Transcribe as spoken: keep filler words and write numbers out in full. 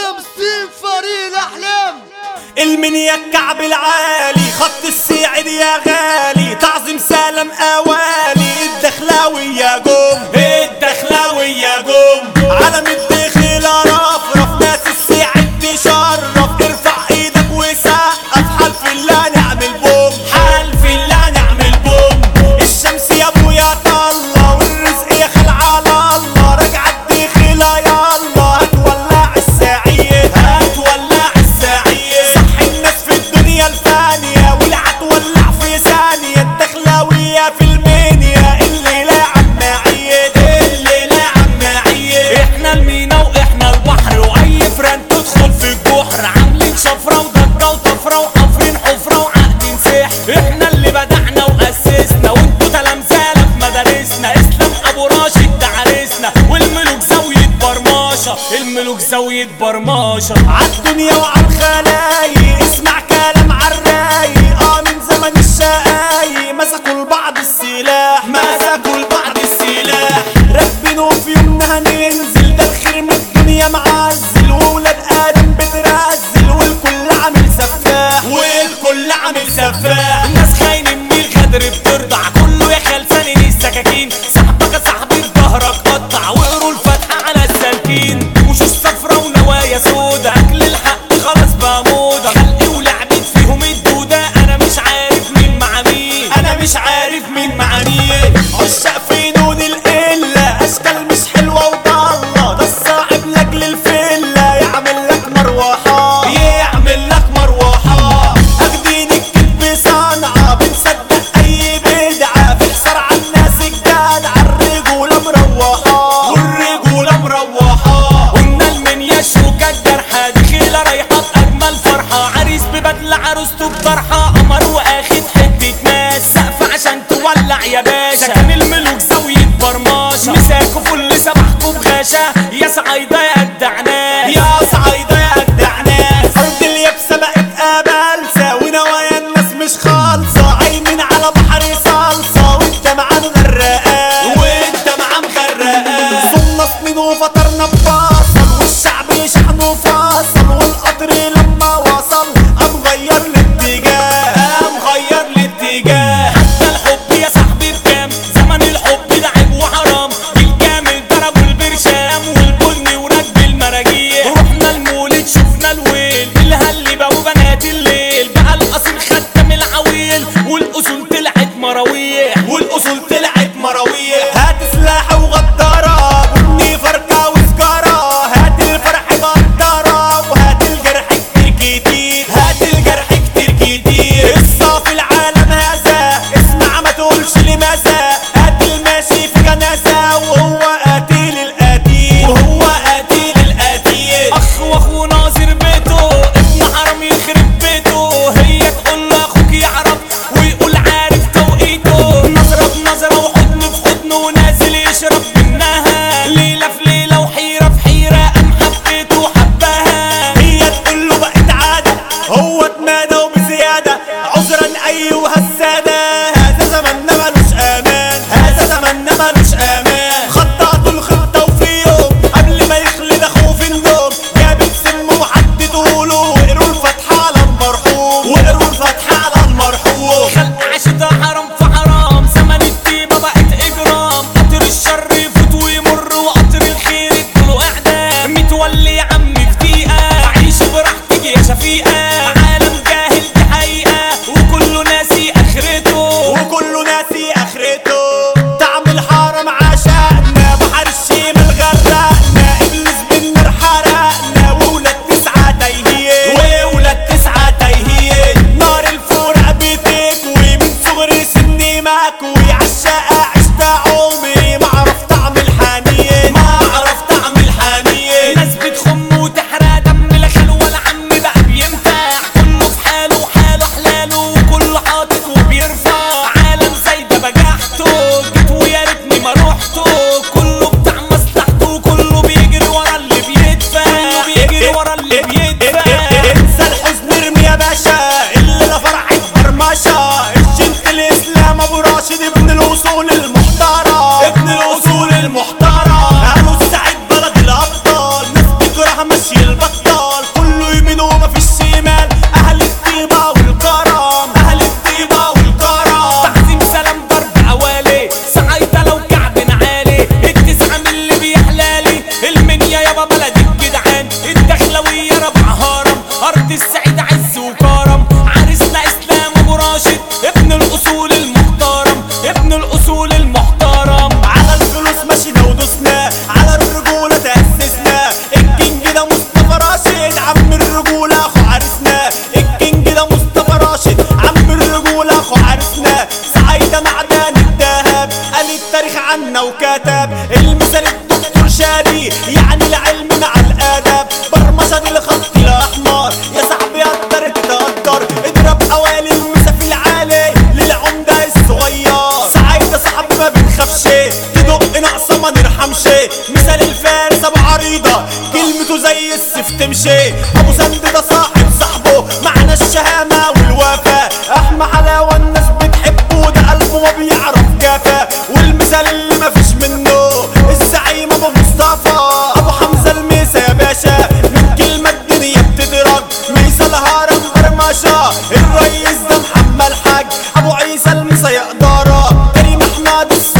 تمثيل فريق الأحلام. المنيا الكعب العالي خط السعد يا غالي تعظيم سلام اوالي الدخلاوية جم الدخلاوية جم علم الدخيلة رفرف ناس السعد تشرف ارفع ايدك وسقف حلف الله نعمل بوم حلف الله نعمل بوم الشمس يا ابويا طلع والرزق يا خل على الله راجعة الدخيلة يلا هتولع السعيد هتولع السعيد صح الناس في الدنيا الفانية والعت ولع في ثانية الدخلاوية في المنيا اللي لا عم عيد اللي لا عم عيد احنا المينا واحنا البحر واي فران تدخل في الجحر عاملين شفرة وضجة وطفرة وحفرين حفرة وعقدين سحر احنا اللي بدعنا واسسنا وانتوا تلامذة في مدارسنا اسلام ابو راشد ده عريسنا والملوك زاوية برماشة الملوك زاوية برماشة عالدنيا وعالخلايق اسمع كلام عالرايق اه من زمن الشقايق مسكوا لبعض السلاح مسكوا لبعض السلاح راكبينه في يومنا هننزل ده الخير من الدنيا معزل وولاد ادم بترزل والكل عامل سفاح والكل عامل سفاح الناس خاينين من الغدر بترضع كله يا خلفاني السكاكين صاحبك يا صاحبي في ظهرك قطع وقروا الفتحة على السالكين وشوش صفرا ونوايا سودا اكل الحق خلاص بقى موضة خلقي ولعبت فيهم الدودة انا مش عارف مين مع مين انا مش عارف مين مع مين عشاق في نون القلة اشكال مش حلوة وضالة ده الصاحب لاجل الفلة يعمل لك مروحة يعمل لك مروحة اخدين الكذب صنعة بنصدق اي بدعة بنكسر على الناس الجدعة الرجولة مروحة والرجولة مروحة قلنا المنيا شوكة الجرحى دخيلة رايحة بأجمل فرحة عريس ببدلة عروسته بطرحة قمر واخد حتة ناس سقف عشان تولع يا باشا كان الملوك زاوية برماشة مساكوا فل سبحكوا بغاشة يا صعيدة يا أجدع ناس يا صعيدة يا أجدع ناس أرض اليابسة بقت قبلسة ونوايا الناس مش خالصة عايمين على بحر صلصة وانت معاه مغرقان وانت معاه مغرقان صلنا سنين وفطرنا بفاصل والشعب شحنه فاصل والقطر لما وصل قام غير الاتجاه قام غير الاتجاه حتى الحب يا صاحبي بكام زمن الحب ده عيب وحرام بالكامل ضربوا البرشام والبن وراكب المراجيح رحنا المولد شفنا الويل الهلبة وبنات الليل بقى الاصل ختم العويل والاصول طلعت مراويح والاصول طلعت مراويح هات سلاح وغدارة وابني فركة وسجارة سكته زي السيف تمشي. ابو سند ده صاحب صاحبه معنى الشهامة والوفاء. احمى حلاوة الناس بتحبه ده قلبه ما بيعرف جافا. والمثال اللي مفيش منه الزعيم ابو مصطفى. ابو حمزة الميسا يا باشا من كلمة الدنيا بتدرج. ميسا الهرم برمشة الريس ده محمد الحاج. ابو عيسى الميسا يا ادارة كريم احمد